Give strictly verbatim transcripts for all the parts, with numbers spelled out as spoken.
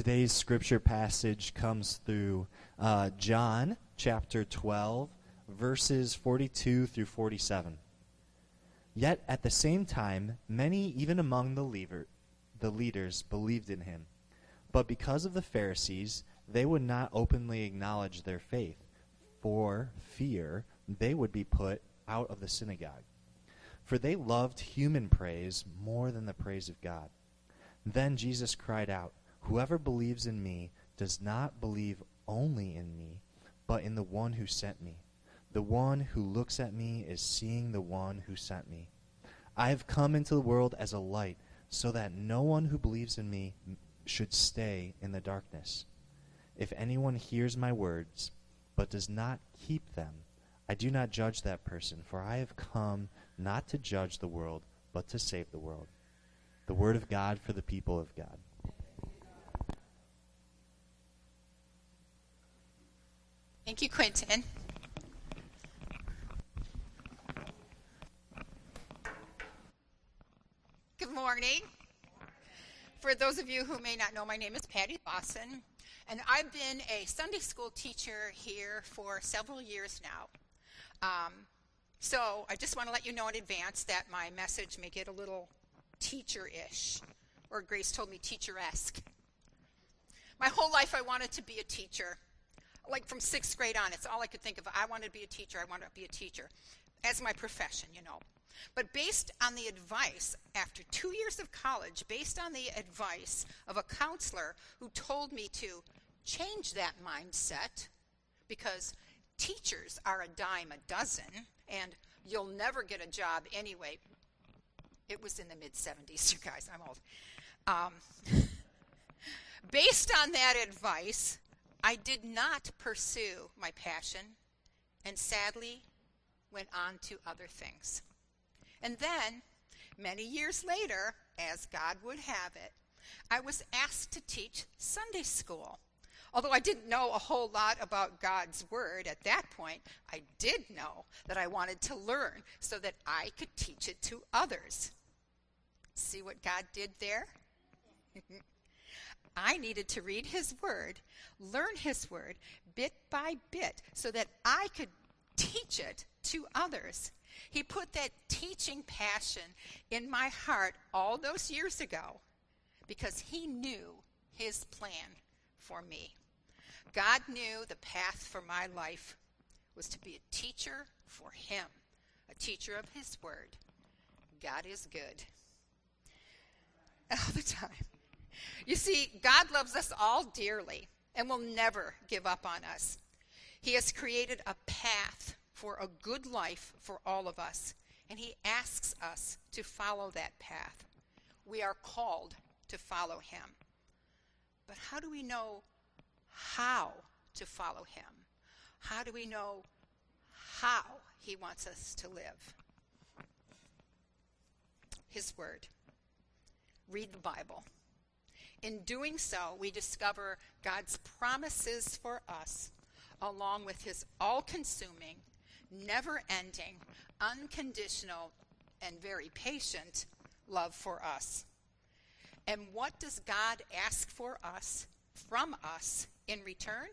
Today's scripture passage comes through uh, John chapter twelve, verses forty-two through forty-seven. Yet at the same time, many even among the, leader, the leaders believed in him. But because of the Pharisees, they would not openly acknowledge their faith, for fear they would be put out of the synagogue. For they loved human praise more than the praise of God. Then Jesus cried out, "Whoever believes in me does not believe only in me, but in the one who sent me. The one who looks at me is seeing the one who sent me. I have come into the world as a light, so that no one who believes in me should stay in the darkness. If anyone hears my words, but does not keep them, I do not judge that person, for I have come not to judge the world, but to save the world." The word of God for the people of God. Thank you, Quentin. Good morning. For those of you who may not know, my name is Patty Lawson, and I've been a Sunday school teacher here for several years now. Um, so I just want to let you know in advance that my message may get a little teacher-ish, or Grace told me teacher-esque. My whole life I wanted to be a teacher. Like from sixth grade on, it's all I could think of. I wanted to be a teacher. I wanted to be a teacher as my profession, you know. But based on the advice, after two years of college, based on the advice of a counselor who told me to change that mindset, because teachers are a dime a dozen, and you'll never get a job anyway. It was in the mid-seventies, you guys. I'm old. Um, based on that advice, I did not pursue my passion, and sadly went on to other things. And then, many years later, as God would have it, I was asked to teach Sunday school. Although I didn't know a whole lot about God's Word at that point, I did know that I wanted to learn so that I could teach it to others. See what God did there? I needed to read His Word, learn His Word bit by bit so that I could teach it to others. He put that teaching passion in my heart all those years ago because He knew His plan for me. God knew the path for my life was to be a teacher for Him, a teacher of His Word. God is good. All the time. You see, God loves us all dearly and will never give up on us. He has created a path for a good life for all of us, and He asks us to follow that path. We are called to follow Him. But how do we know how to follow Him? How do we know how He wants us to live? His Word. Read the Bible. In doing so, we discover God's promises for us, along with His all-consuming, never-ending, unconditional, and very patient love for us. And what does God ask for us, from us, in return?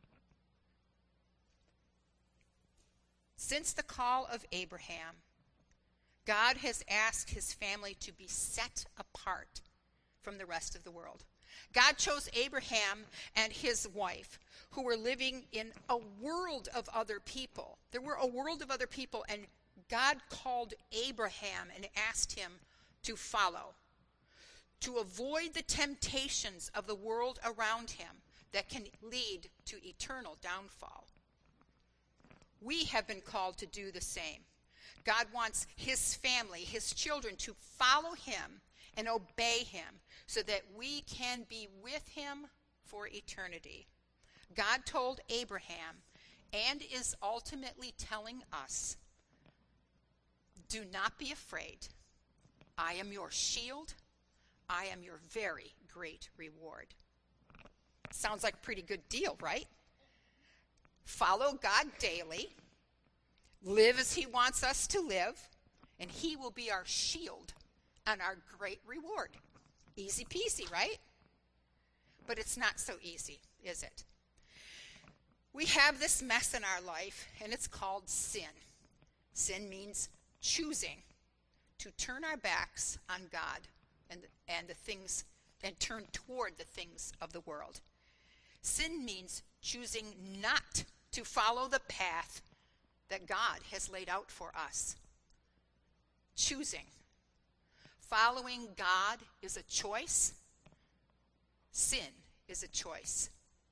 Since the call of Abraham, God has asked His family to be set apart from the rest of the world. God chose Abraham and his wife, who were living in a world of other people. There were a world of other people, and God called Abraham and asked him to follow, to avoid the temptations of the world around him that can lead to eternal downfall. We have been called to do the same. God wants His family, His children, to follow Him and obey Him so that we can be with Him for eternity. God told Abraham, and is ultimately telling us, do not be afraid. I am your shield. I am your very great reward. Sounds like a pretty good deal, right? Follow God daily. Live as He wants us to live, and He will be our shield and our great reward. Easy peasy, right? But it's not so easy, is it? We have this mess in our life, and it's called sin. Sin means choosing to turn our backs on God and, and the things, and turn toward the things of the world. Sin means choosing not to follow the path that God has laid out for us. Choosing. Following God is a choice. Sin is a choice.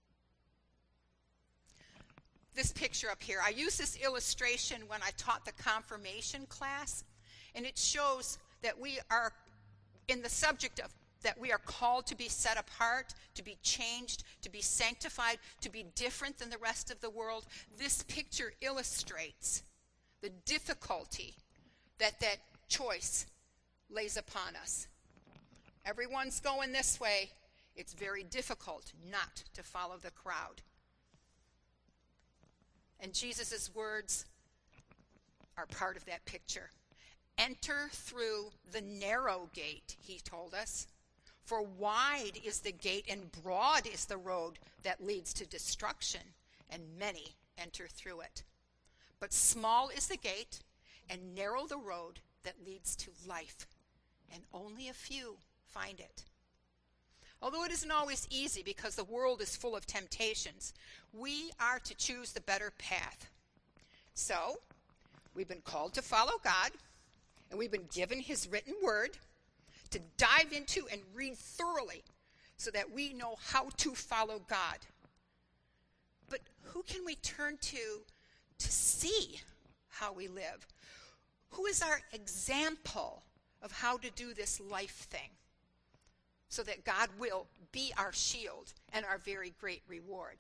This picture up here, I used this illustration when I taught the confirmation class, and it shows that we are in the subject of that we are called to be set apart, to be changed, to be sanctified, to be different than the rest of the world. This picture illustrates the difficulty that that choice lays upon us. Everyone's going this way. It's very difficult not to follow the crowd. And Jesus' words are part of that picture. Enter through the narrow gate, he told us. For wide is the gate and broad is the road that leads to destruction, and many enter through it. But small is the gate and narrow the road that leads to life, and only a few find it. Although it isn't always easy because the world is full of temptations, we are to choose the better path. So, we've been called to follow God, and we've been given his written word to dive into and read thoroughly so that we know how to follow God. But who can we turn to to see how we live? Who is our example of how to do this life thing so that God will be our shield and our very great reward?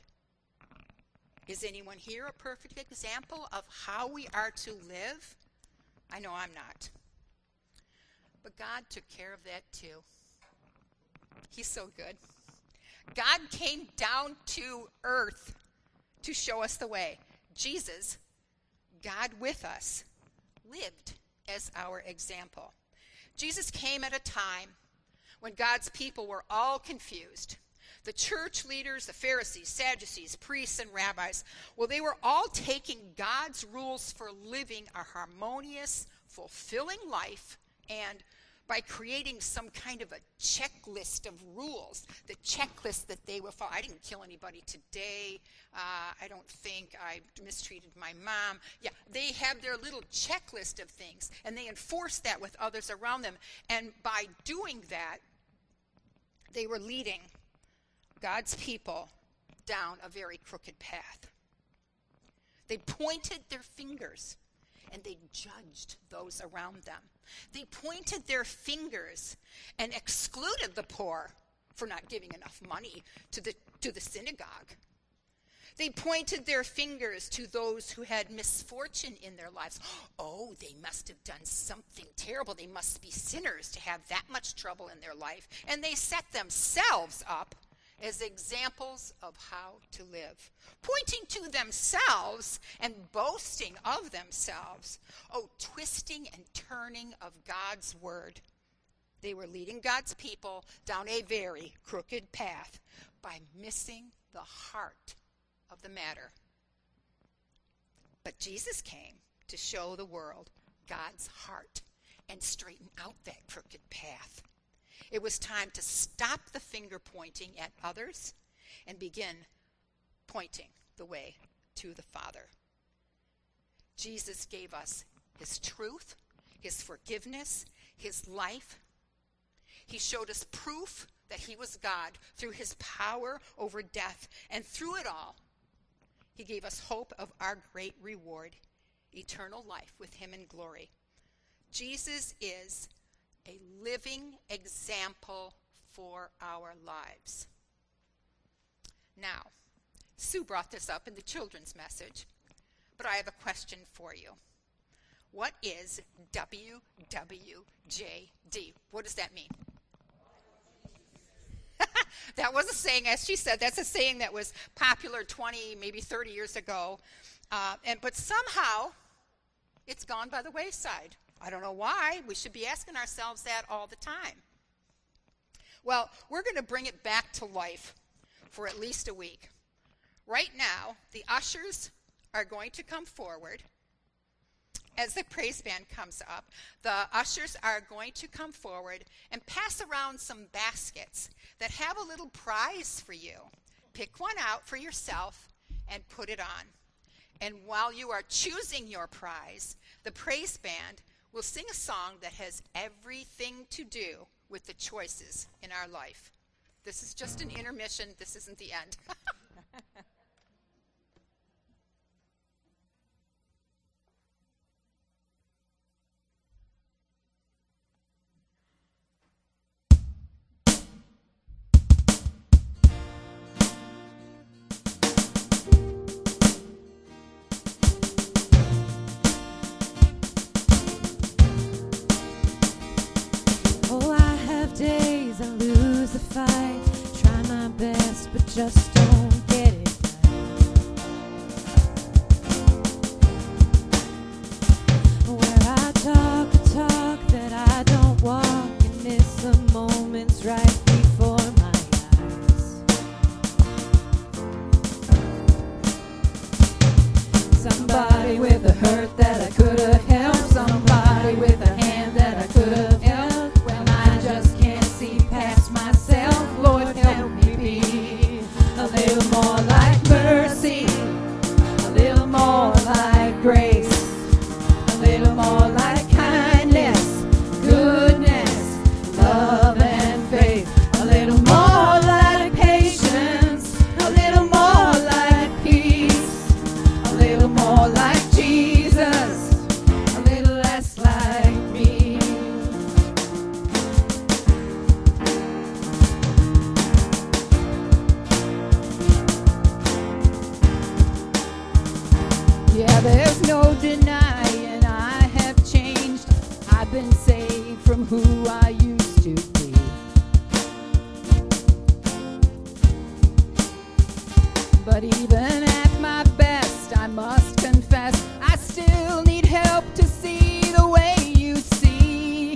Is anyone here a perfect example of how we are to live? I know I'm not. But God took care of that too. He's so good. God came down to earth to show us the way. Jesus, God with us, lived as our example. Jesus came at a time when God's people were all confused. The church leaders, the Pharisees, Sadducees, priests, and rabbis, well, they were all taking God's rules for living a harmonious, fulfilling life, and by creating some kind of a checklist of rules, the checklist that they will follow. I didn't kill anybody today. Uh, I don't think I mistreated my mom. Yeah, they have their little checklist of things, and they enforce that with others around them. And by doing that, they were leading God's people down a very crooked path. They pointed their fingers and they judged those around them. They pointed their fingers and excluded the poor for not giving enough money to the, to the synagogue. They pointed their fingers to those who had misfortune in their lives. Oh, they must have done something terrible. They must be sinners to have that much trouble in their life. And they set themselves up as examples of how to live, pointing to themselves and boasting of themselves. Oh, twisting and turning of God's word. They were leading God's people down a very crooked path by missing the heart of the matter. But Jesus came to show the world God's heart and straighten out that crooked path. It was time to stop the finger pointing at others and begin pointing the way to the Father. Jesus gave us his truth, his forgiveness, his life. He showed us proof that he was God through his power over death. And through it all, he gave us hope of our great reward, eternal life with him in glory. Jesus is a living example for our lives. Now, Sue brought this up in the children's message, but I have a question for you. What is W W J D? What does that mean? That was a saying, as she said, that's a saying that was popular twenty, maybe thirty years ago. Uh, and but somehow, it's gone by the wayside. I don't know why. We should be asking ourselves that all the time. Well, we're going to bring it back to life for at least a week. Right now, the ushers are going to come forward. As the praise band comes up, the ushers are going to come forward and pass around some baskets that have a little prize for you. Pick one out for yourself and put it on. And while you are choosing your prize, the praise band will sing a song that has everything to do with the choices in our life. This is just an intermission. This isn't the end. Days I lose the fight, try my best but just don't get it right. Where I talk a talk that I don't walk and miss the moments right before my eyes. Somebody with a hurt that I could have helped, somebody with a hand that I could have held. Just can't see past myself. Lord, help me be a little more like mercy, a little more like grace, a little more like kindness, goodness, love and faith, a little more like patience, a little more like peace, a little more like Jesus, a little less like me. Yeah, there's no denying I have changed. I've been saved from who I used to be. But even at my best, I must confess, I still need help to see the way you see.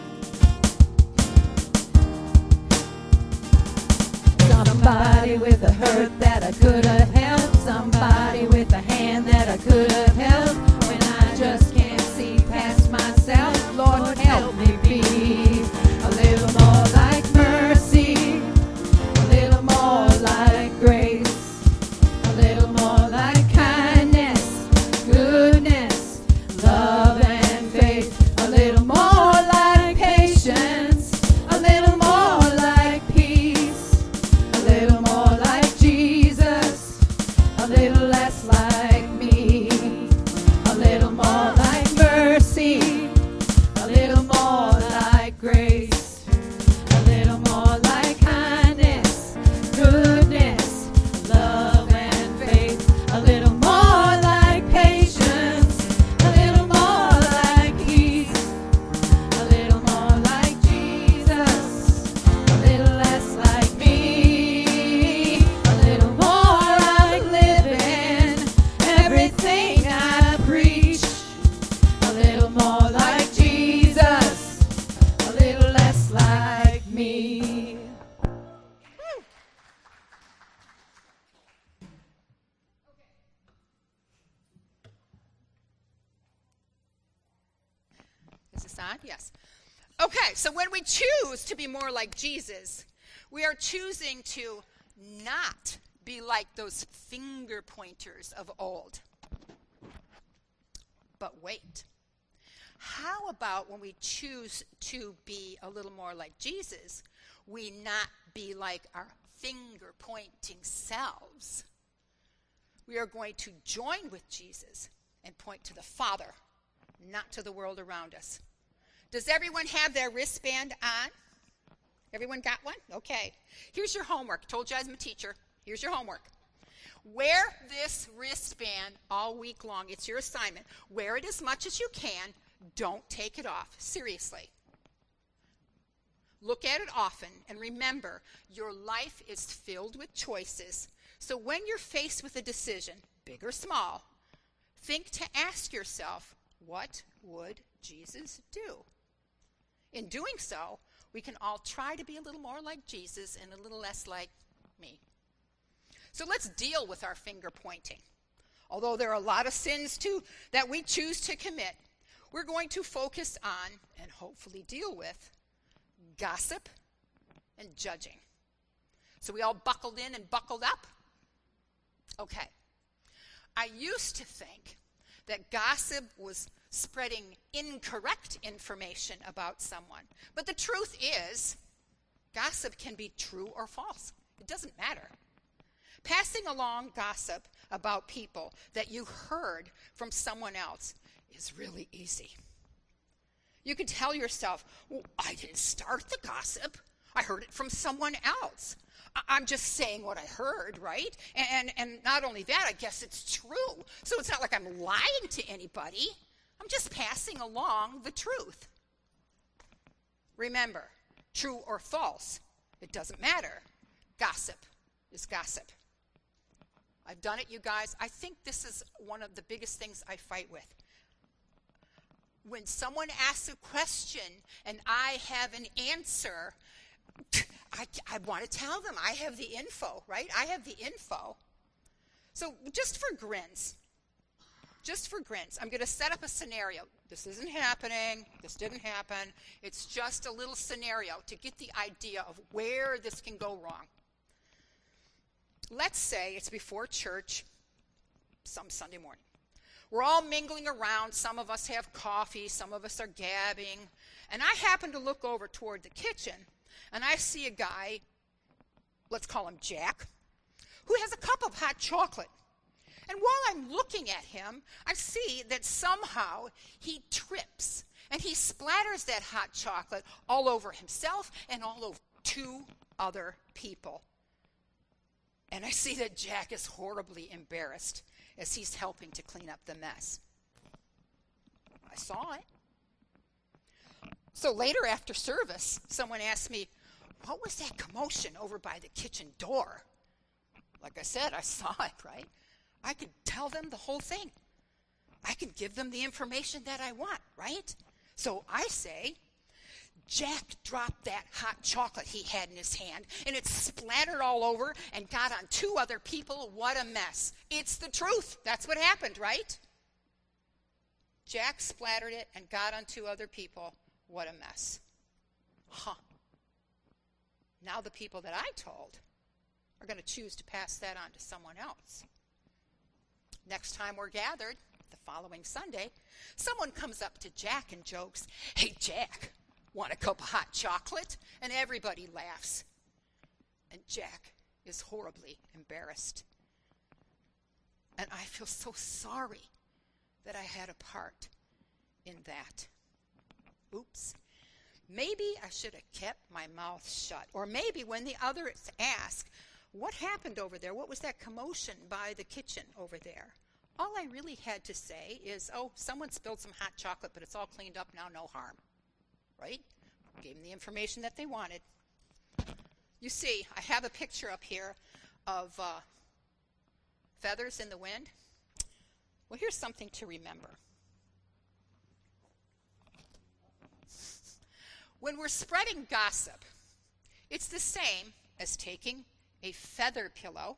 Somebody with a hurt that I could have helped, somebody with a hand that I could have held. When I just can't see past myself, Lord, help me be a little more like mercy, a little more like grace, a little more like kindness, goodness, love and faith, a little more like patience, a little more like peace, a little more like Jesus, a little less like me, a little more like mercy, a little more like grace, a little more like kindness, goodness, love and faith, a little more like patience, a little more like peace, a little more like Jesus, a little less like me, a little more like living everything I preach, a little more like Jesus, a little less like me. Is this on? Yes. Okay, so when we choose to be more like Jesus, we are choosing to not be like those finger pointers of old. But wait. How about when we choose to be a little more like Jesus, we not be like our finger pointing selves? We are going to join with Jesus and point to the Father, not to the world around us. Does everyone have their wristband on? Everyone got one? Okay. Here's your homework. Told you I was a teacher. Here's your homework. Wear this wristband all week long. It's your assignment. Wear it as much as you can. Don't take it off. Seriously. Look at it often and remember, your life is filled with choices. So when you're faced with a decision, big or small, think to ask yourself, what would Jesus do? In doing so, we can all try to be a little more like Jesus and a little less like me. So let's deal with our finger pointing. Although there are a lot of sins too that we choose to commit, we're going to focus on and hopefully deal with gossip and judging. So we all buckled in and buckled up? Okay. I used to think that gossip was spreading incorrect information about someone. But the truth is, gossip can be true or false. It doesn't matter. Passing along gossip about people that you heard from someone else is really easy. You can tell yourself, well, I didn't start the gossip. I heard it from someone else. I- I'm just saying what I heard, right? And, and not only that, I guess it's true. So it's not like I'm lying to anybody. I'm just passing along the truth. Remember, true or false, it doesn't matter. Gossip is gossip. I've done it, you guys. I think this is one of the biggest things I fight with. When someone asks a question and I have an answer, I, I want to tell them I have the info, right? I have the info. So just for grins, just for grins, I'm going to set up a scenario. This isn't happening. This didn't happen. It's just a little scenario to get the idea of where this can go wrong. Let's say it's before church, some Sunday morning. We're all mingling around. Some of us have coffee. Some of us are gabbing. And I happen to look over toward the kitchen, and I see a guy, let's call him Jack, who has a cup of hot chocolate. And while I'm looking at him, I see that somehow he trips, and he splatters that hot chocolate all over himself and all over two other people. And I see that Jack is horribly embarrassed as he's helping to clean up the mess. I saw it. So later after service, someone asked me, what was that commotion over by the kitchen door? Like I said, I saw it, right? I could tell them the whole thing. I could give them the information that I want, right? So I say, Jack dropped that hot chocolate he had in his hand, and it splattered all over and got on two other people. What a mess. It's the truth. That's what happened, right? Jack splattered it and got on two other people. What a mess. Huh. Now the people that I told are going to choose to pass that on to someone else. Next time we're gathered, the following Sunday, someone comes up to Jack and jokes, hey, Jack, want a cup of hot chocolate? And everybody laughs. And Jack is horribly embarrassed. And I feel so sorry that I had a part in that. Oops. Maybe I should have kept my mouth shut. Or maybe when the others ask, what happened over there? What was that commotion by the kitchen over there? All I really had to say is, oh, someone spilled some hot chocolate, but it's all cleaned up now, no harm. Right? Gave them the information that they wanted. You see, I have a picture up here of uh, feathers in the wind. Well, here's something to remember. When we're spreading gossip, it's the same as taking a feather pillow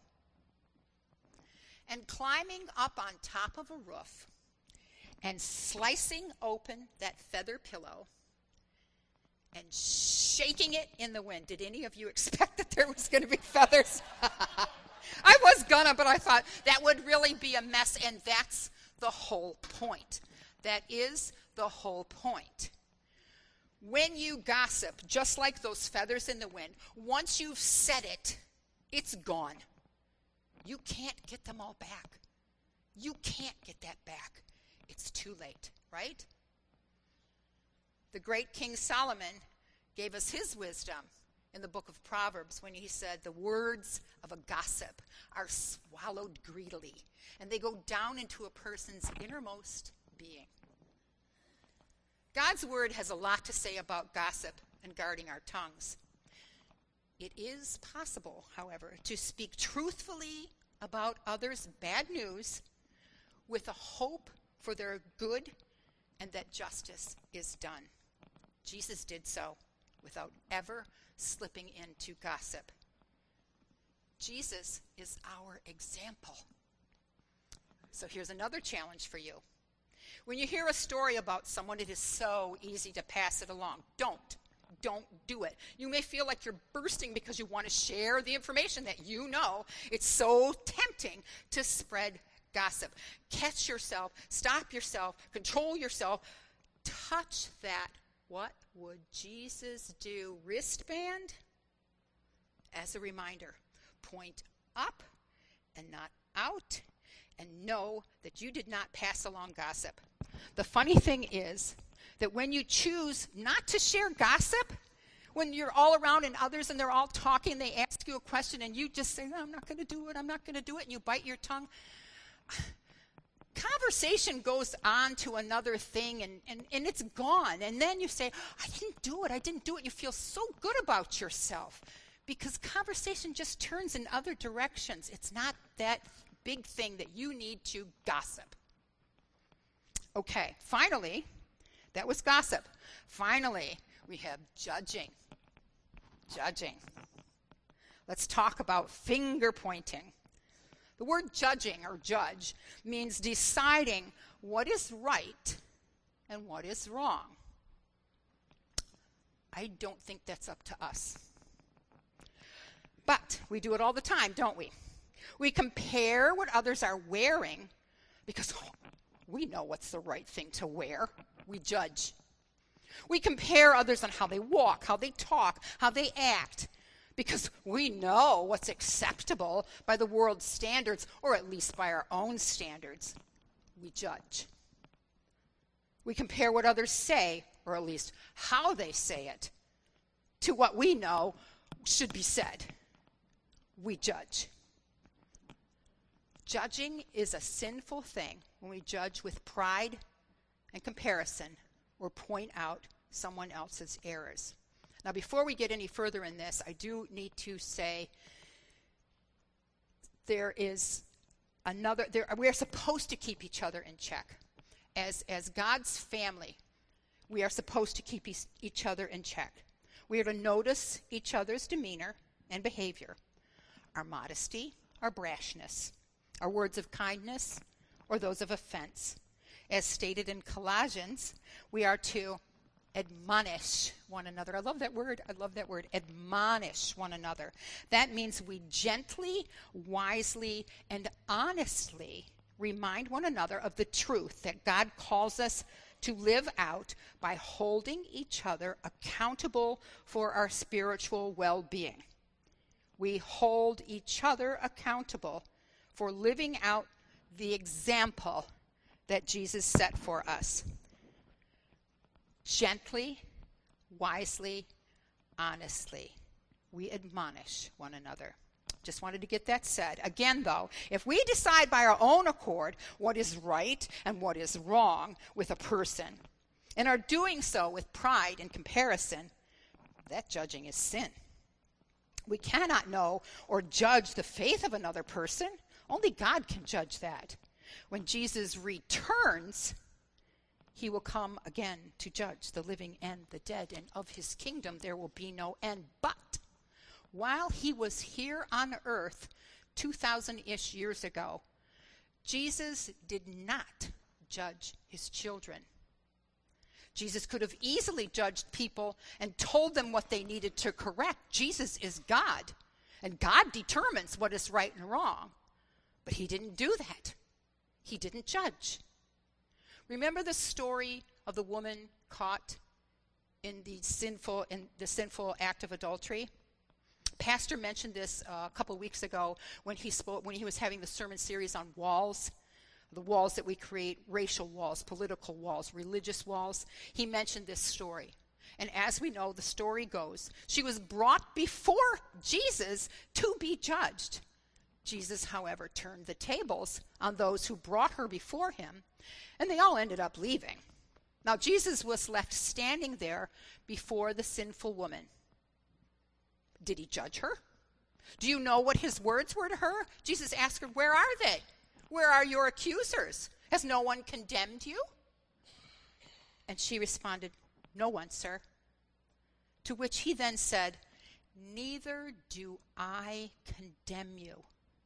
and climbing up on top of a roof and slicing open that feather pillow and shaking it in the wind. Did any of you expect that there was going to be feathers? I was gonna, but I thought that would really be a mess, and that's the whole point. That is the whole point. When you gossip, just like those feathers in the wind, once you've said it, it's gone. You can't get them all back. You can't get that back. It's too late, right? The great King Solomon gave us his wisdom in the book of Proverbs when he said, the words of a gossip are swallowed greedily, and they go down into a person's innermost being. God's word has a lot to say about gossip and guarding our tongues. It is possible, however, to speak truthfully about others' bad news with a hope for their good and that justice is done. Jesus did so without ever slipping into gossip. Jesus is our example. So here's another challenge for you. When you hear a story about someone, it is so easy to pass it along. Don't. Don't do it. You may feel like you're bursting because you want to share the information that you know. It's so tempting to spread gossip. Catch yourself, stop yourself, control yourself. Touch that "what would Jesus do" wristband as a reminder. Point up and not out, and know that you did not pass along gossip. The funny thing is that when you choose not to share gossip, when you're all around and others and they're all talking, they ask you a question and you just say, "No, I'm not going to do it, I'm not going to do it," and you bite your tongue. Conversation goes on to another thing and, and, and it's gone. And then you say, "I didn't do it, I didn't do it." You feel so good about yourself because conversation just turns in other directions. It's not that big thing that you need to gossip. Okay, finally, that was gossip. Finally, we have judging. Judging. Let's talk about finger pointing. The word judging or judge means deciding what is right and what is wrong. I don't think that's up to us. But we do it all the time, don't we? We compare what others are wearing because oh, we know what's the right thing to wear. We judge. We compare others on how they walk, how they talk, how they act, because we know what's acceptable by the world's standards, or at least by our own standards. We judge. We compare what others say, or at least how they say it, to what we know should be said. We judge. Judging is a sinful thing when we judge with pride and comparison or point out someone else's errors. Now, before we get any further in this, I do need to say there is another, there, we are supposed to keep each other in check. As, as God's family, we are supposed to keep each, each other in check. We are to notice each other's demeanor and behavior, our modesty, our brashness, our words of kindness, or those of offense. As stated in Colossians, we are to admonish one another. I love that word. I love that word. Admonish one another. That means we gently, wisely, and honestly remind one another of the truth that God calls us to live out by holding each other accountable for our spiritual well-being. We hold each other accountable for living out the example that Jesus set for us. Gently, wisely, honestly, we admonish one another. Just wanted to get that said. Again, though, if we decide by our own accord what is right and what is wrong with a person, and are doing so with pride and comparison, that judging is sin. We cannot know or judge the faith of another person. Only God can judge that. When Jesus returns, he will come again to judge the living and the dead, and of his kingdom there will be no end. But while he was here on earth two thousand-ish years ago, Jesus did not judge his children. Jesus could have easily judged people and told them what they needed to correct. Jesus is God, and God determines what is right and wrong. But he didn't do that. He didn't judge. Remember the story of the woman caught in the sinful in the sinful act of adultery? Pastor mentioned this uh, a couple weeks ago when he spoke when he was having the sermon series on walls, the walls that we create, racial walls, political walls, religious walls. He mentioned this story. And as we know, the story goes, she was brought before Jesus to be judged. Jesus, however, turned the tables on those who brought her before him, and they all ended up leaving. Now, Jesus was left standing there before the sinful woman. Did he judge her? Do you know what his words were to her? Jesus asked her, "Where are they? Where are your accusers? Has no one condemned you?" And she responded, "No one, sir." To which he then said, neither do I condemn you.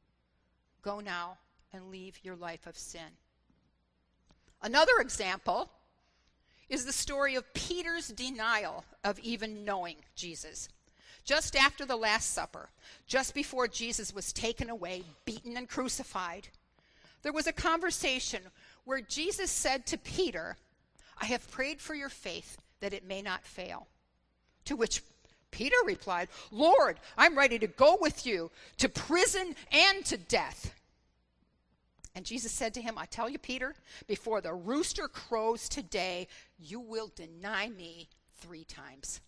Go now and leave your life of sin. Another example is the story of Peter's denial of even knowing Jesus. Just after the Last Supper, just before Jesus was taken away, beaten and crucified, there was a conversation where Jesus said to Peter, I have prayed for your faith that it may not fail. To which Peter replied, Lord, I'm ready to go with you to prison and to death. And Jesus said to him, I tell you, Peter, before the rooster crows today, you will deny me three times.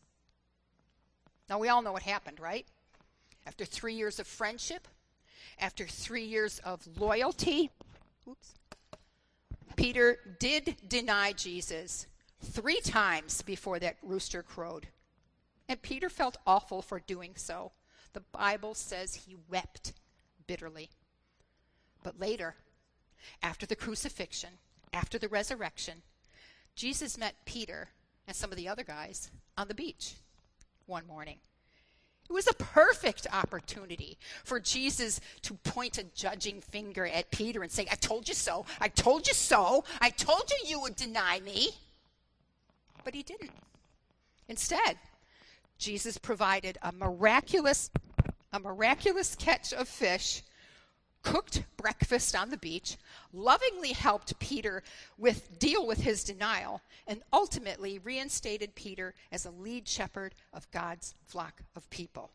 Now, we all know what happened, right? After three years of friendship, after three years of loyalty, oops, Peter did deny Jesus three times before that rooster crowed. And Peter felt awful for doing so. The Bible says he wept bitterly. But later, after the crucifixion, after the resurrection, Jesus met Peter and some of the other guys on the beach one morning. It was a perfect opportunity for Jesus to point a judging finger at Peter and say, I told you so, I told you so, I told you you would deny me. But he didn't. Instead, Jesus provided a miraculous, a miraculous catch of fish, cooked breakfast on the beach, lovingly helped Peter with deal with his denial, and ultimately reinstated Peter as a lead shepherd of God's flock of people.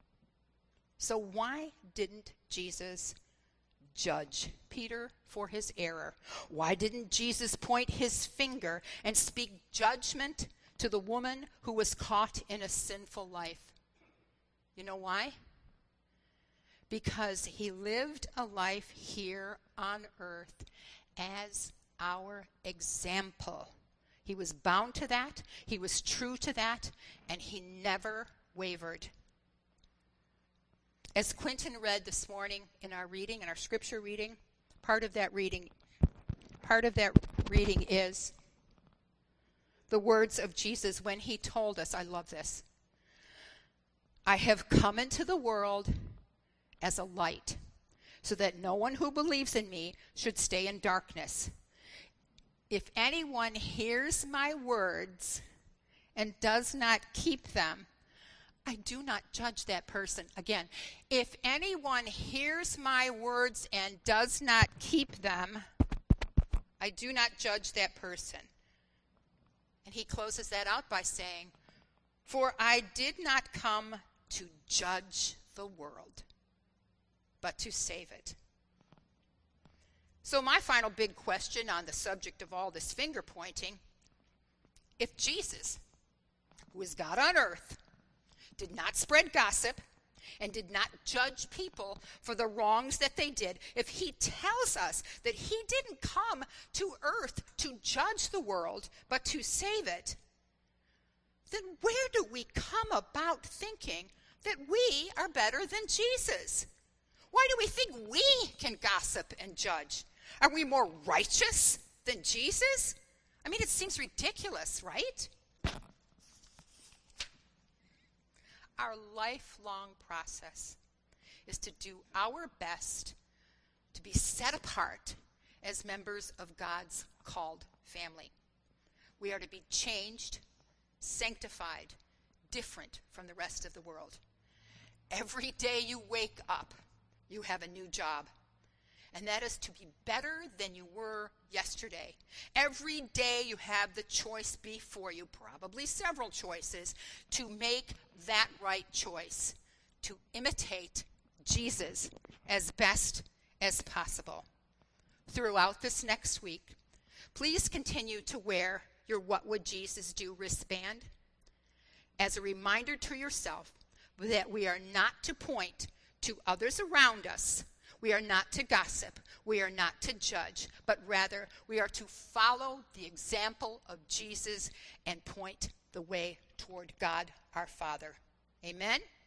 So why didn't Jesus judge Peter for his error? Why didn't Jesus point his finger and speak judgment to the woman who was caught in a sinful life? You know why? Because he lived a life here on earth as our example. He was bound to that, he was true to that, and he never wavered. As Quentin read this morning in our reading, in our scripture reading, part of that reading, part of that reading is the words of Jesus when he told us, I love this, I have come into the world as a light, so that no one who believes in me should stay in darkness. If anyone hears my words and does not keep them, I do not judge that person. Again, if anyone hears my words and does not keep them, I do not judge that person. And he closes that out by saying, for I did not come to judge the world, but to save it. So my final big question on the subject of all this finger pointing, if Jesus, who is God on earth, did not spread gossip and did not judge people for the wrongs that they did, if he tells us that he didn't come to earth to judge the world, but to save it, then where do we come about thinking that we are better than Jesus? Why do we think we can gossip and judge? Are we more righteous than Jesus? I mean, it seems ridiculous, right? Our lifelong process is to do our best to be set apart as members of God's called family. We are to be changed, sanctified, different from the rest of the world. Every day you wake up, you have a new job, and that is to be better than you were yesterday. Every day you have the choice before you, probably several choices, to make that right choice, to imitate Jesus as best as possible. Throughout this next week, please continue to wear your What Would Jesus Do wristband as a reminder to yourself that we are not to point to others around us. We are not to gossip. We are not to judge, but rather we are to follow the example of Jesus and point the way toward God our Father. Amen?